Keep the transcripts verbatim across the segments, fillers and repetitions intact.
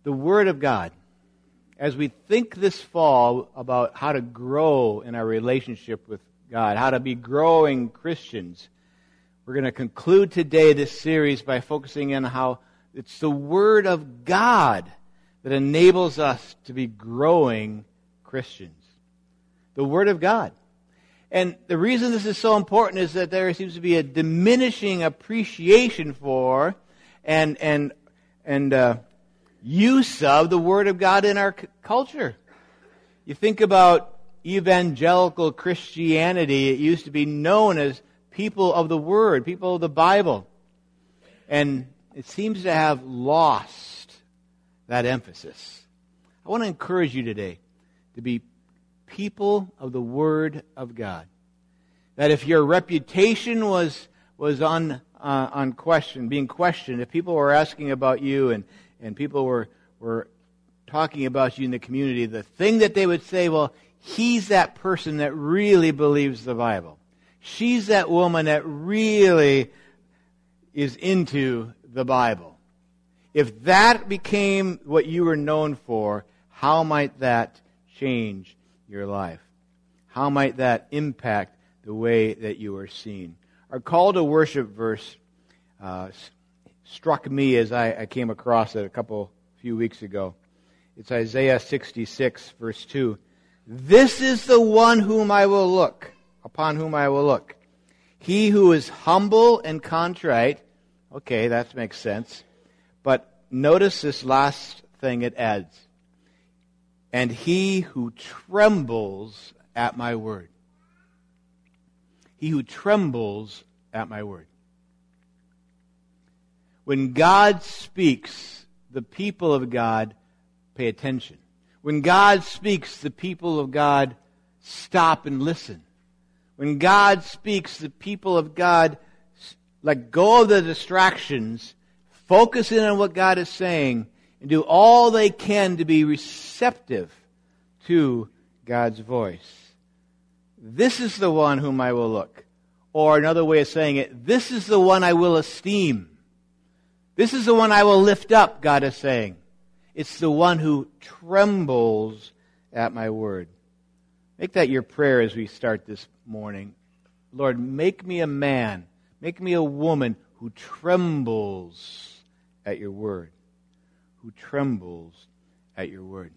the Word of God. As we think this fall about how to grow in our relationship with God, how to be growing Christians, we're going to conclude today this series by focusing on how it's the Word of God that enables us to be growing Christians. The Word of God. And the reason this is so important is that there seems to be a diminishing appreciation for and and and uh, use of the Word of God in our c- culture. You think about evangelical Christianity, it used to be known as people of the Word, people of the Bible. And it seems to have lost that emphasis. I want to encourage you today to be people of the Word of God. That if your reputation was was on uh, on question, being questioned, if people were asking about you and, and people were were talking about you in the community, the thing that they would say, well, he's that person that really believes the Bible. She's that woman that really is into the Bible. If that became what you were known for, how might that change your life? How might that impact the way that you are seen? Our call to worship verse uh, struck me as I, I came across it a couple, few weeks ago. It's Isaiah sixty-six, verse two. This is the one whom I will look, upon whom I will look. He who is humble and contrite. Okay, that makes sense. But notice this last thing it adds. And he who trembles at my word. He who trembles at my word. When God speaks, the people of God pay attention. When God speaks, the people of God stop and listen. When God speaks, the people of God let go of the distractions, focus in on what God is saying, and do all they can to be receptive to God's voice. This is the one whom I will look. Or another way of saying it, this is the one I will esteem. This is the one I will lift up, God is saying. It's the one who trembles at my word. Make that your prayer as we start this morning. Lord, make me a man, make me a woman who trembles at your word. Who trembles at your word.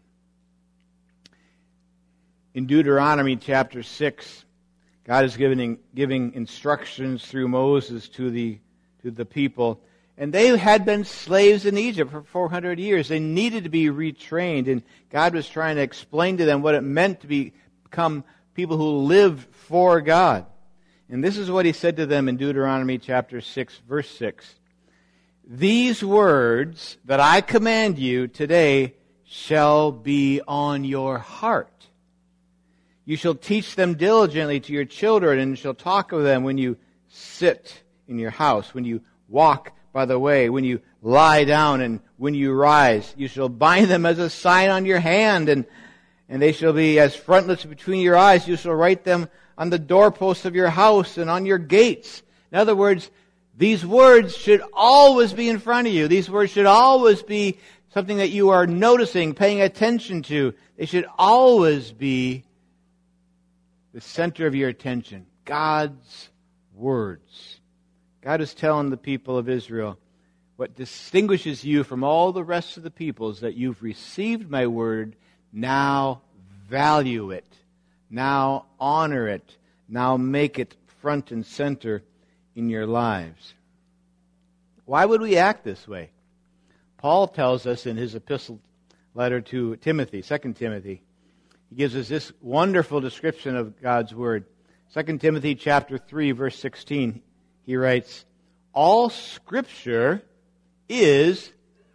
In Deuteronomy chapter six, God is giving, giving instructions through Moses to the, to the people. And they had been slaves in Egypt for four hundred years. They needed to be retrained. And God was trying to explain to them what it meant to be, become people who live for God. And this is what he said to them in Deuteronomy chapter six, verse six. These words that I command you today shall be on your heart. You shall teach them diligently to your children, and shall talk of them when you sit in your house, when you walk by the way, when you lie down, and when you rise. You shall bind them as a sign on your hand, and, and they shall be as frontlets between your eyes. You shall write them on the doorposts of your house and on your gates. In other words, these words should always be in front of you. These words should always be something that you are noticing, paying attention to. They should always be the center of your attention. God's words. God is telling the people of Israel, what distinguishes you from all the rest of the people is that you've received my word. Now value it. Now honor it. Now make it front and center in your lives. Why would we act this way? Paul tells us in his epistle letter to Timothy, Second Timothy, he gives us this wonderful description of God's word. Second Timothy chapter three, verse sixteen, he writes, all Scripture is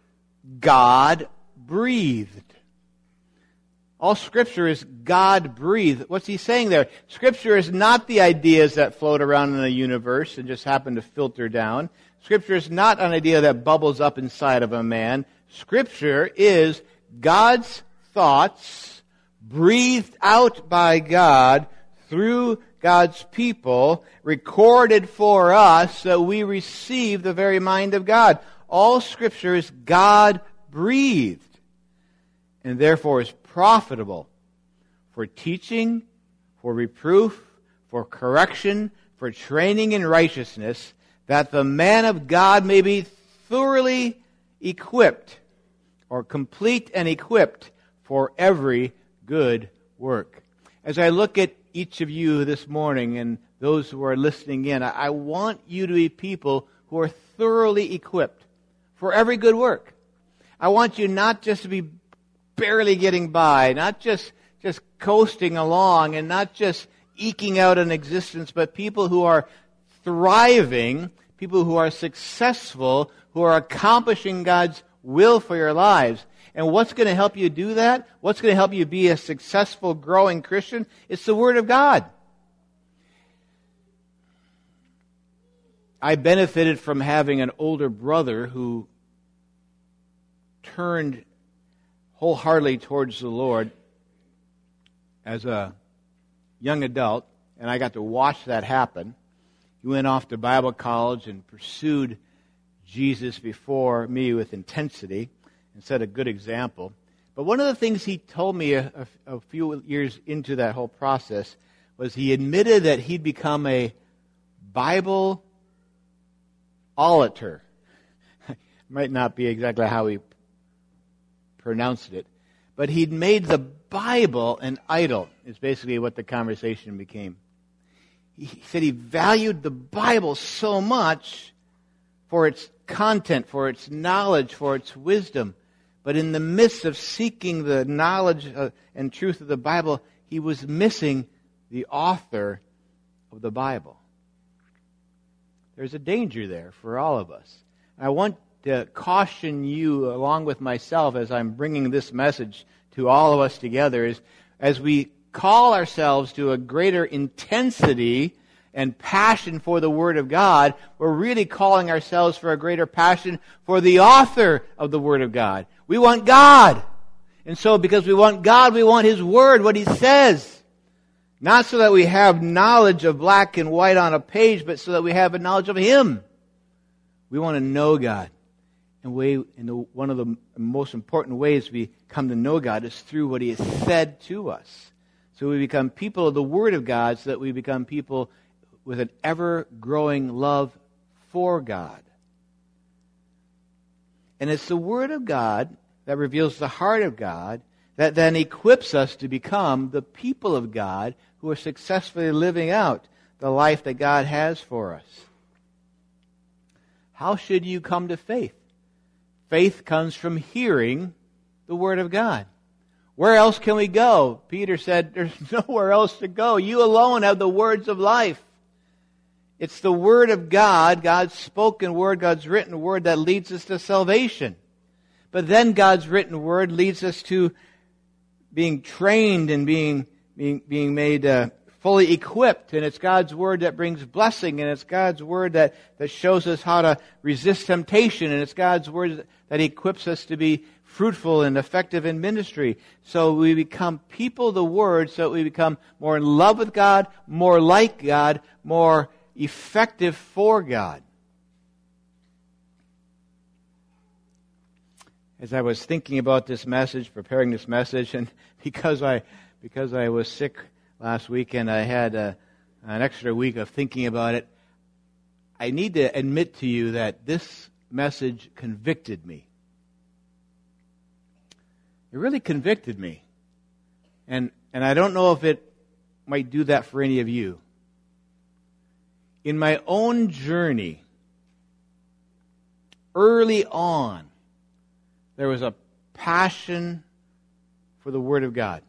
God-breathed. All Scripture is God-breathed. What's he saying there? Scripture is not the ideas that float around in the universe and just happen to filter down. Scripture is not an idea that bubbles up inside of a man. Scripture is God's thoughts breathed out by God through God's people, recorded for us so we receive the very mind of God. All Scripture is God-breathed. and therefore is profitable for teaching, for reproof, for correction, for training in righteousness, that the man of God may be thoroughly equipped, or complete and equipped for every good work. As I look at each of you this morning and those who are listening in, I want you to be people who are thoroughly equipped for every good work. I want you not just to be barely getting by, not just, just coasting along and not just eking out an existence, but people who are thriving, people who are successful, who are accomplishing God's will for your lives. And what's going to help you do that? What's going to help you be a successful, growing Christian? It's the Word of God. I benefited from having an older brother who turned wholeheartedly towards the Lord as a young adult, and I got to watch that happen. He went off to Bible college and pursued Jesus before me with intensity and set a good example. But one of the things he told me a, a, a few years into that whole process was he admitted that he'd become a Bible olator. Might not be exactly how he pronounced it, but he'd made the Bible an idol, is basically what the conversation became. He said he valued the Bible so much for its content, for its knowledge, for its wisdom. But in the midst of seeking the knowledge and truth of the Bible, he was missing the author of the Bible. There's a danger there for all of us. I want to caution you, along with myself, as I'm bringing this message to all of us together, is as we call ourselves to a greater intensity and passion for the Word of God, we're really calling ourselves for a greater passion for the author of the Word of God. We want God. And so because we want God, we want His Word, what He says. Not so that we have knowledge of black and white on a page, but so that we have a knowledge of Him. We want to know God. And we, and the, one of the most important ways we come to know God is through what He has said to us. So we become people of the Word of God, so that we become people with an ever-growing love for God. And it's the Word of God that reveals the heart of God that then equips us to become the people of God who are successfully living out the life that God has for us. How should you come to faith? Faith comes from hearing the Word of God. Where else can we go? Peter said, there's nowhere else to go. You alone have the words of life. It's the Word of God, God's spoken Word, God's written Word, that leads us to salvation. But then God's written Word leads us to being trained and being being, being made uh, fully equipped. And it's God's Word that brings blessing. And it's God's Word that, that shows us how to resist temptation. And it's God's Word that equips us to be fruitful and effective in ministry. So we become people of the Word, so that we become more in love with God, more like God, more effective for God. As I was thinking about this message, preparing this message, and because I because I was sick last weekend, I had a, an extra week of thinking about it. I need to admit to you that this message convicted me. It really convicted me. And and I don't know if it might do that for any of you. In my own journey, early on, there was a passion for the Word of God.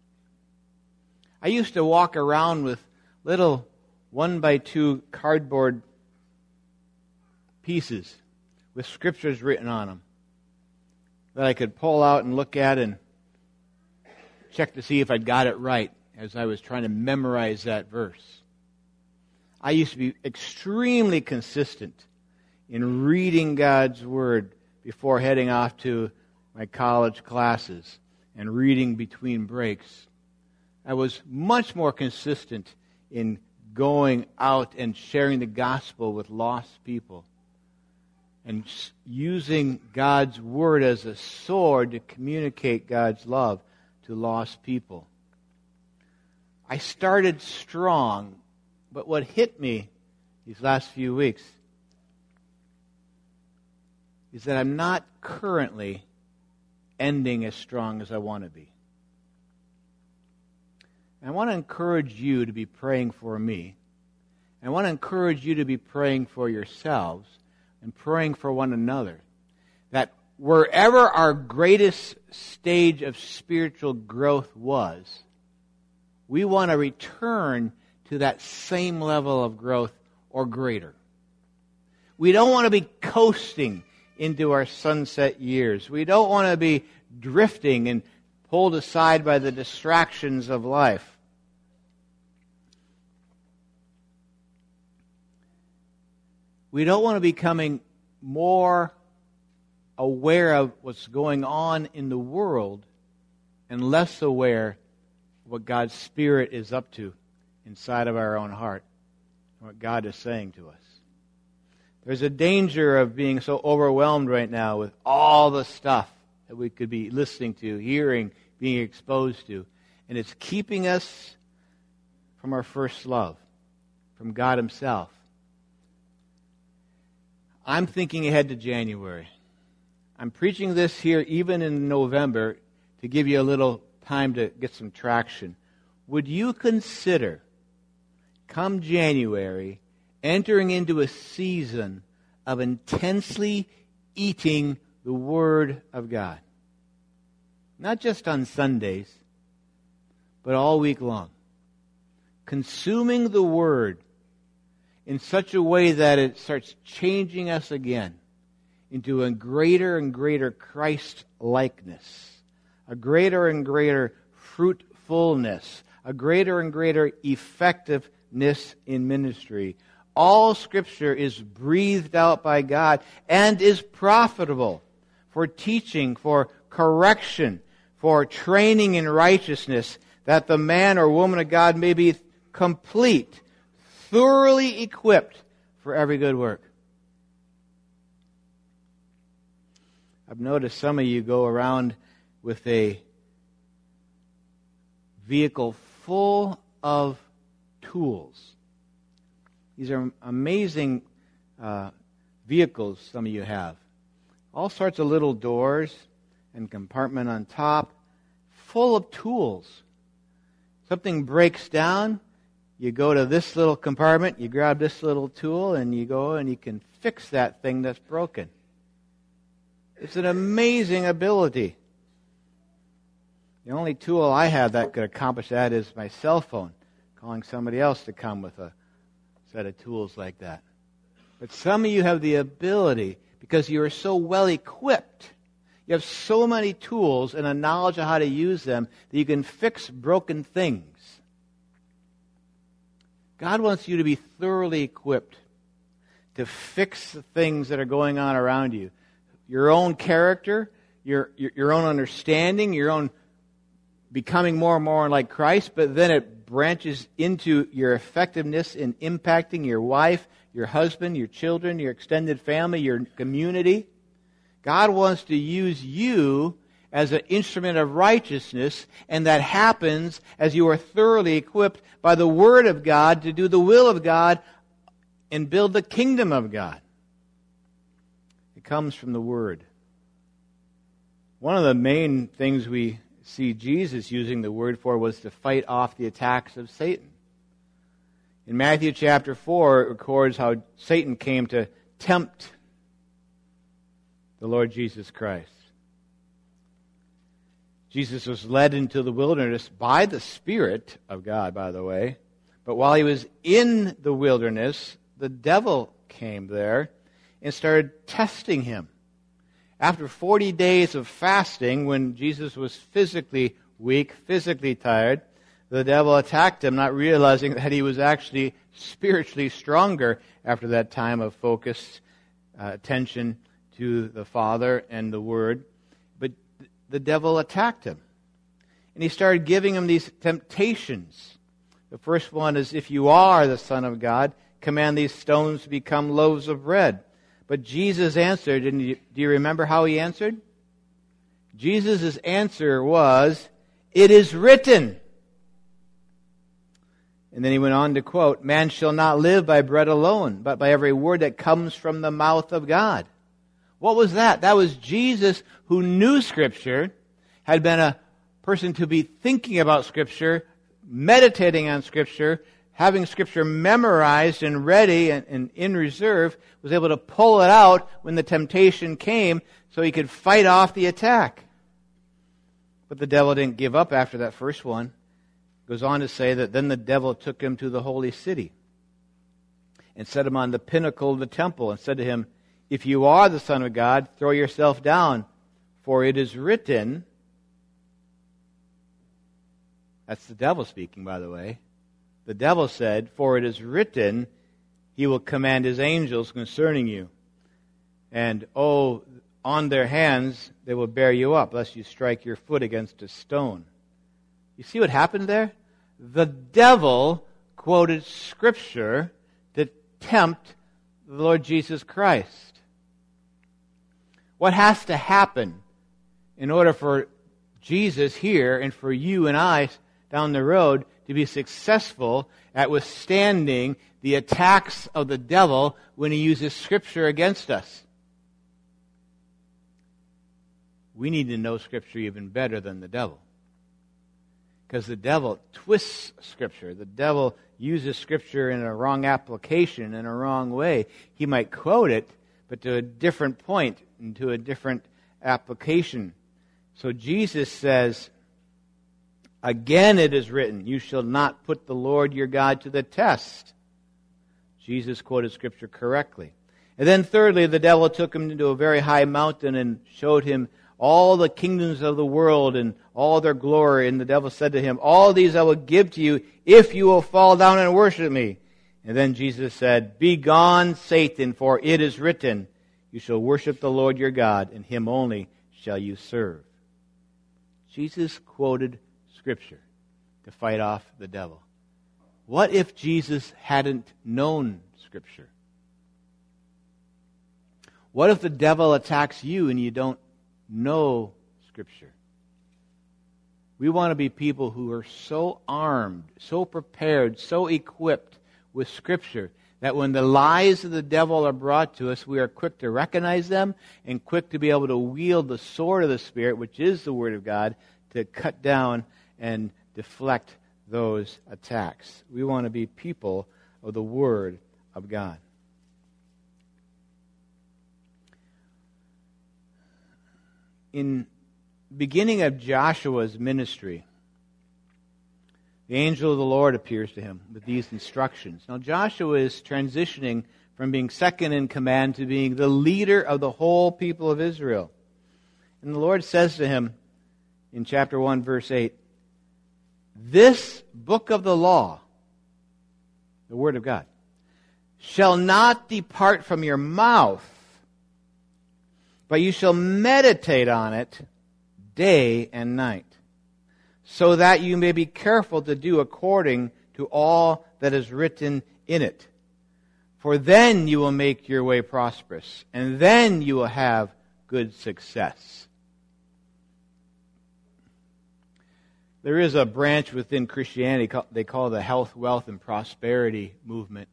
I used to walk around with little one by two cardboard pieces with scriptures written on them that I could pull out and look at and check to see if I'd got it right as I was trying to memorize that verse. I used to be extremely consistent in reading God's Word before heading off to my college classes and reading between breaks. I was much more consistent in going out and sharing the gospel with lost people. and using God's Word as a sword to communicate God's love to lost people. I started strong, but what hit me these last few weeks is that I'm not currently ending as strong as I want to be. And I want to encourage you to be praying for me. And I want to encourage you to be praying for yourselves and praying for one another. That wherever our greatest stage of spiritual growth was, we want to return to that same level of growth or greater. We don't want to be coasting into our sunset years. We don't want to be drifting and pulled aside by the distractions of life. We don't want to be becoming more aware of what's going on in the world and less aware of what God's Spirit is up to inside of our own heart and what God is saying to us. There's a danger of being so overwhelmed right now with all the stuff that we could be listening to, hearing, being exposed to. And it's keeping us from our first love, from God Himself. I'm thinking ahead to January. I'm preaching this here even in November to give you a little time to get some traction. Would you consider, come January, entering into a season of intensely eating the Word of God? Not just on Sundays, but all week long. Consuming the Word in such a way that it starts changing us again into a greater and greater Christ-likeness, a greater and greater fruitfulness, a greater and greater effectiveness in ministry. All Scripture is breathed out by God and is profitable for teaching, for correction, for training in righteousness, that the man or woman of God may be complete, thoroughly equipped for every good work. I've noticed some of you go around with a vehicle full of tools. These are amazing uh, vehicles some of you have. All sorts of little doors and compartment on top, full of tools. Something breaks down, you go to this little compartment, you grab this little tool, and you go and you can fix that thing that's broken. It's an amazing ability. The only tool I have that could accomplish that is my cell phone, calling somebody else to come with a set of tools like that. But some of you have the ability, because you are so well equipped, you have so many tools and a knowledge of how to use them, that you can fix broken things. God wants you to be thoroughly equipped to fix the things that are going on around you. Your own character, your, your, your own understanding, your own becoming more and more like Christ, but then it branches into your effectiveness in impacting your wife, your husband, your children, your extended family, your community. God wants to use you as an instrument of righteousness, and that happens as you are thoroughly equipped by the Word of God to do the will of God and build the kingdom of God. It comes from the Word. One of the main things we see Jesus using the Word for was to fight off the attacks of Satan. In Matthew chapter four, it records how Satan came to tempt the Lord Jesus Christ. Jesus was led into the wilderness by the Spirit of God, by the way. But while he was in the wilderness, the devil came there and started testing him. After forty days of fasting, when Jesus was physically weak, physically tired, the devil attacked him, not realizing that he was actually spiritually stronger after that time of focused uh, attention to the Father and the Word. But the devil attacked him. And he started giving him these temptations. The first one is, if you are the Son of God, command these stones to become loaves of bread. But Jesus answered, and do you remember how he answered? Jesus' answer was, "It is written." And then he went on to quote, "Man shall not live by bread alone, but by every word that comes from the mouth of God." What was that? That was Jesus, who knew Scripture, had been a person to be thinking about Scripture, meditating on Scripture, having Scripture memorized and ready and, and in reserve, was able to pull it out when the temptation came so he could fight off the attack. But the devil didn't give up after that first one. It goes on to say that then the devil took him to the holy city and set him on the pinnacle of the temple and said to him, "If you are the Son of God, throw yourself down, for it is written." That's the devil speaking, by the way. The devil said, "For it is written, he will command his angels concerning you. And, oh, on their hands they will bear you up, lest you strike your foot against a stone." You see what happened there? The devil quoted Scripture to tempt the Lord Jesus Christ. What has to happen in order for Jesus here and for you and I down the road to be successful at withstanding the attacks of the devil when he uses Scripture against us? We need to know Scripture even better than the devil. Because the devil twists Scripture. The devil uses Scripture in a wrong application, in a wrong way. He might quote it, but to a different point and to a different application. So Jesus says, "Again it is written, you shall not put the Lord your God to the test." Jesus quoted Scripture correctly. And then thirdly, the devil took him into a very high mountain and showed him all the kingdoms of the world and all their glory. And the devil said to him, "All these I will give to you if you will fall down and worship me." And then Jesus said, "Begone, Satan, for it is written, you shall worship the Lord your God, and him only shall you serve." Jesus quoted Scripture to fight off the devil. What if Jesus hadn't known Scripture? What if the devil attacks you and you don't know Scripture? We want to be people who are so armed, so prepared, so equipped with Scripture that when the lies of the devil are brought to us, we are quick to recognize them and quick to be able to wield the sword of the Spirit, which is the Word of God, to cut down and deflect those attacks. We want to be people of the Word of God. In beginning of Joshua's ministry, the angel of the Lord appears to him with these instructions. Now Joshua is transitioning from being second in command to being the leader of the whole people of Israel. And the Lord says to him in chapter one, verse eight, "This book of the law," the Word of God, "shall not depart from your mouth, but you shall meditate on it day and night, so that you may be careful to do according to all that is written in it. For then you will make your way prosperous, and then you will have good success." There is a branch within Christianity they call the health, wealth, and prosperity movement.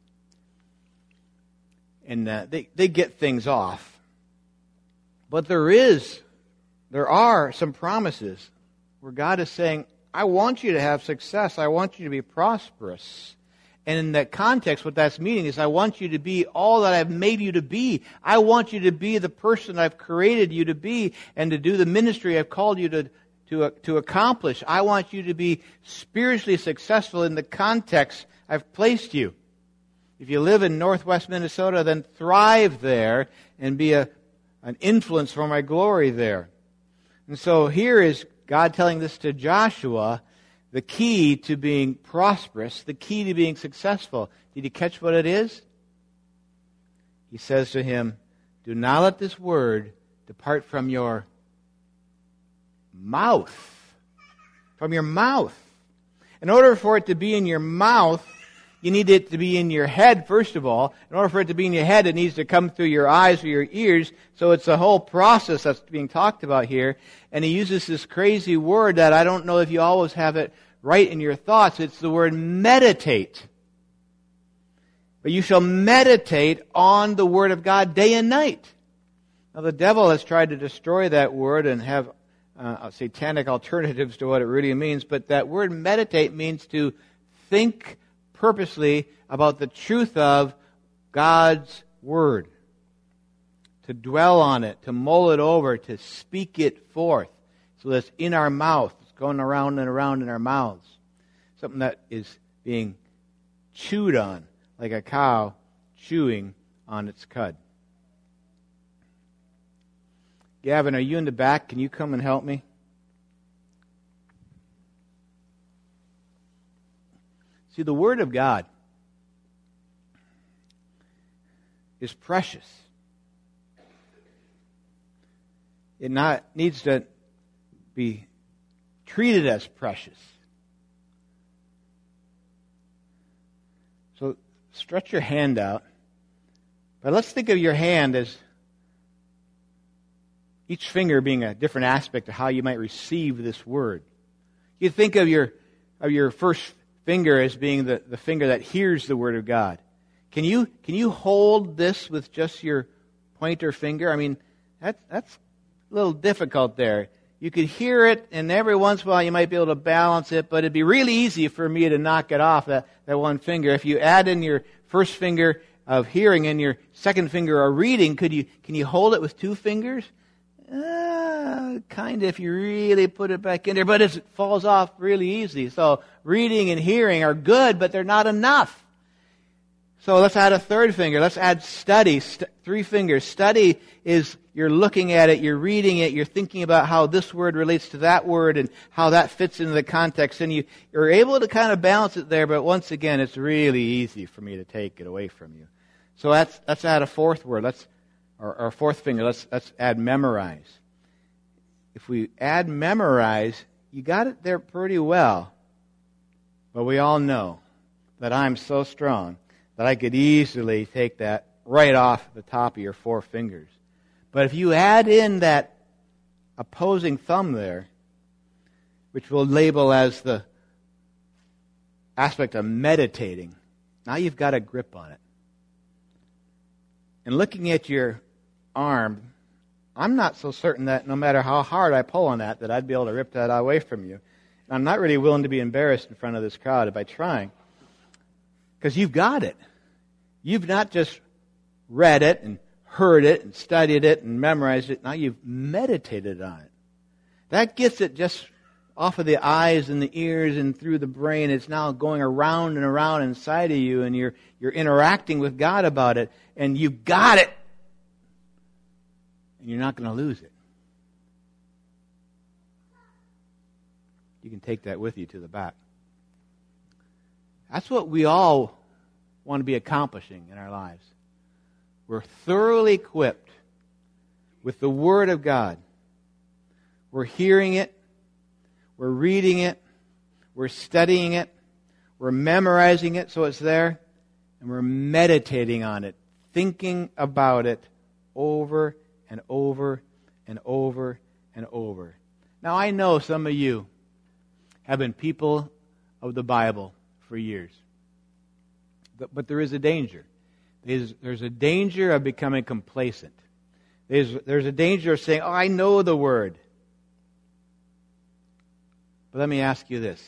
And uh, they, they get things off. But there is, there are some promises where God is saying, "I want you to have success. I want you to be prosperous." And in that context, what that's meaning is I want you to be all that I've made you to be. I want you to be the person I've created you to be and to do the ministry I've called you to To, to accomplish. I want you to be spiritually successful in the context I've placed you. If you live in northwest Minnesota, then thrive there and be a, an influence for my glory there. And so here is God telling this to Joshua, the key to being prosperous, the key to being successful. Did you catch what it is? He says to him, "Do not let this word depart from your mouth." From your mouth. In order for it to be in your mouth, You need it to be in your head, first of all. In order for it to be in your head, it needs to come through your eyes or your ears. So it's a whole process that's being talked about here. And he uses this crazy word that I don't know if you always have it right in your thoughts. It's the word meditate. But you shall meditate on the Word of God day and night. Now the devil has tried to destroy that word and have uh, satanic alternatives to what it really means. But that word meditate means to think purposely about the truth of God's Word. To dwell on it, to mull it over, to speak it forth. So that it's in our mouth. It's going around and around in our mouths. Something that is being chewed on, like a cow chewing on its cud. Gavin, are you in the back? Can you come and help me? See, the Word of God is precious. It not needs to be treated as precious. So stretch your hand out. But let's think of your hand as each finger being a different aspect of how you might receive this word. You think of your of your first finger as being the, the finger that hears the Word of God. Can you can you hold this with just your pointer finger? I mean, that's that's a little difficult there. You could hear it, and every once in a while you might be able to balance it, but it'd be really easy for me to knock it off, that, that one finger. If you add in your first finger of hearing and your second finger of reading, could you can you hold it with two fingers? Uh, kind of, if you really put it back in there, but it falls off really easy. So reading and hearing are good, but they're not enough. So let's add a third finger. Let's add study. St- three fingers. Study is you're looking at it, you're reading it, you're thinking about how this word relates to that word and how that fits into the context. And you, you're able to kind of balance it there, but once again, it's really easy for me to take it away from you. So let's, let's add a fourth word. Let's, or, or fourth finger. Let's, let's add memorize. If we add memorize, you got it there pretty well. But we all know that I'm so strong that I could easily take that right off the top of your four fingers. But if you add in that opposing thumb there, which we'll label as the aspect of meditating, now you've got a grip on it. And looking at your arm, I'm not so certain that no matter how hard I pull on that, that I'd be able to rip that away from you. And I'm not really willing to be embarrassed in front of this crowd by trying. Because you've got it. You've not just read it and heard it and studied it and memorized it. Now you've meditated on it. That gets it just off of the eyes and the ears and through the brain. It's now going around and around inside of you, and you're you're interacting with God about it, and you've got it. And you're not going to lose it. You can take that with you to the back. That's what we all want to be accomplishing in our lives. We're thoroughly equipped with the Word of God. We're hearing it. We're reading it. We're studying it. We're memorizing it so it's there. And we're meditating on it, thinking about it over and over and over and over. Now, I know some of you have been people of the Bible for years. But, but there is a danger. There's, there's a danger of becoming complacent. There's, there's a danger of saying, oh, I know the Word. But let me ask you this.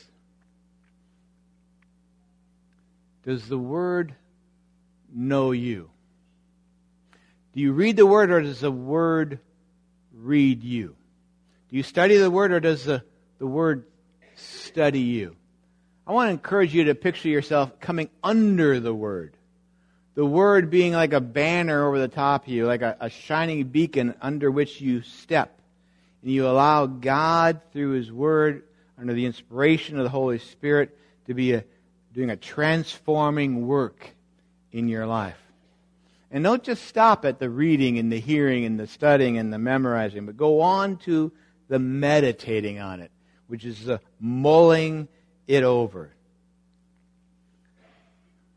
Does the Word know you? Do you read the Word, or does the Word read you? Do you study the Word, or does the, the Word study you? I want to encourage you to picture yourself coming under the Word. The Word being like a banner over the top of you, like a, a shining beacon under which you step. And you allow God, through His Word, under the inspiration of the Holy Spirit, to be a, doing a transforming work in your life. And don't just stop at the reading and the hearing and the studying and the memorizing, but go on to the meditating on it, which is the mulling it over.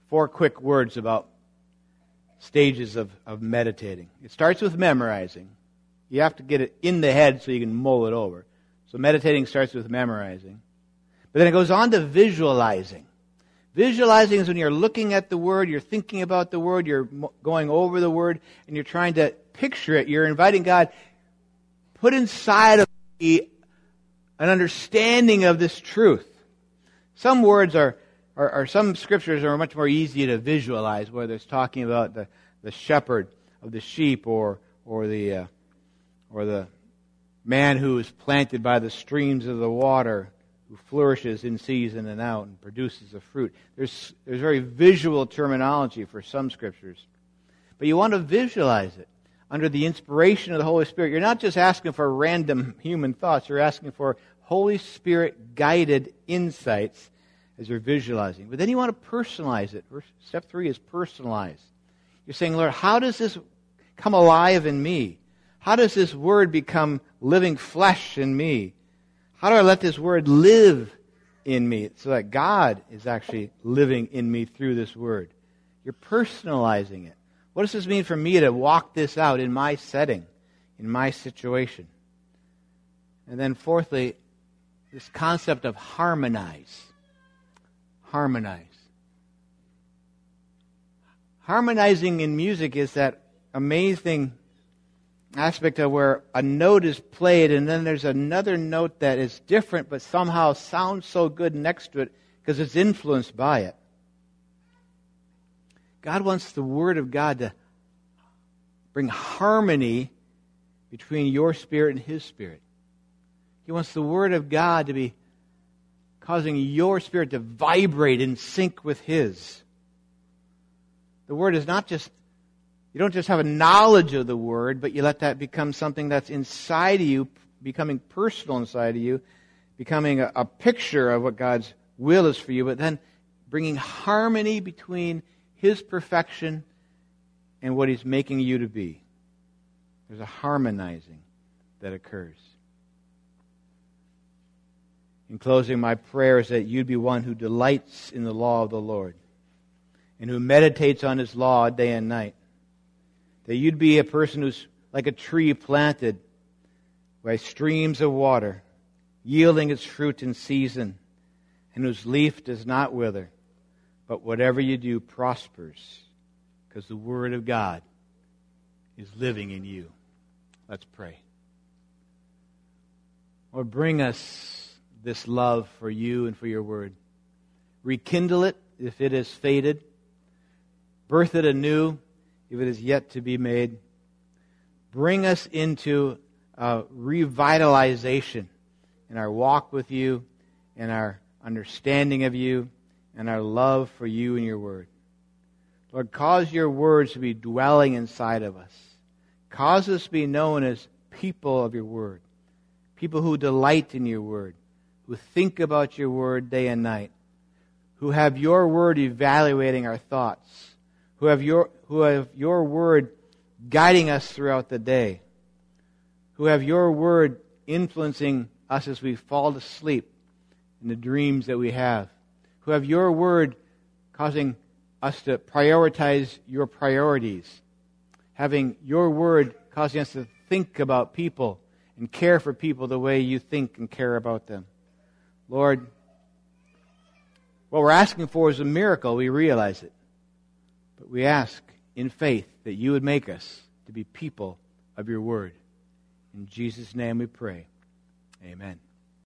four quick words about stages of, of meditating. It starts with memorizing. You have to get it in the head so you can mull it over. So meditating starts with memorizing. But then it goes on to visualizing. Visualizing is when you're looking at the Word, you're thinking about the Word, you're going over the Word, and you're trying to picture it. You're inviting God, put inside of me an understanding of this truth. Some words are, are, are some scriptures are much more easy to visualize, whether it's talking about the, the shepherd of the sheep or or the uh, or the man who is planted by the streams of the water, who flourishes in season and out and produces a fruit. There's there's very visual terminology for some scriptures. But you want to visualize it under the inspiration of the Holy Spirit. You're not just asking for random human thoughts. You're asking for Holy Spirit-guided insights as you're visualizing. But then you want to personalize it. Step three is personalize. You're saying, Lord, how does this come alive in me? How does this Word become living flesh in me? How do I let this Word live in me so that God is actually living in me through this Word? You're personalizing it. What does this mean for me to walk this out in my setting, in my situation? And then fourthly, this concept of harmonize. Harmonize. Harmonizing in music is that amazing aspect of where a note is played and then there's another note that is different but somehow sounds so good next to it because it's influenced by it. God wants the Word of God to bring harmony between your spirit and His spirit. He wants the Word of God to be causing your spirit to vibrate in sync with His. The Word is not just, you don't just have a knowledge of the Word, but you let that become something that's inside of you, becoming personal inside of you, becoming a, a picture of what God's will is for you, but then bringing harmony between His perfection and what He's making you to be. There's a harmonizing that occurs. In closing, my prayer is that you'd be one who delights in the law of the Lord and who meditates on His law day and night. That you'd be a person who's like a tree planted by streams of water, yielding its fruit in season, and whose leaf does not wither. But whatever you do prospers, because the Word of God is living in you. Let's pray. Lord, bring us this love for you and for your Word. Rekindle it if it has faded. Birth it anew if it is yet to be made. Bring us into a revitalization in our walk with you, in our understanding of you, and our love for you and your Word. Lord, cause your words to be dwelling inside of us. Cause us to be known as people of your Word, people who delight in your Word, who think about your Word day and night, who have your Word evaluating our thoughts, who have your, who have your Word guiding us throughout the day, who have your Word influencing us as we fall to sleep in the dreams that we have, who have your Word causing us to prioritize your priorities, having your Word causing us to think about people and care for people the way you think and care about them. Lord, what we're asking for is a miracle. We realize it. But we ask in faith that you would make us to be people of your Word. In Jesus' name we pray. Amen.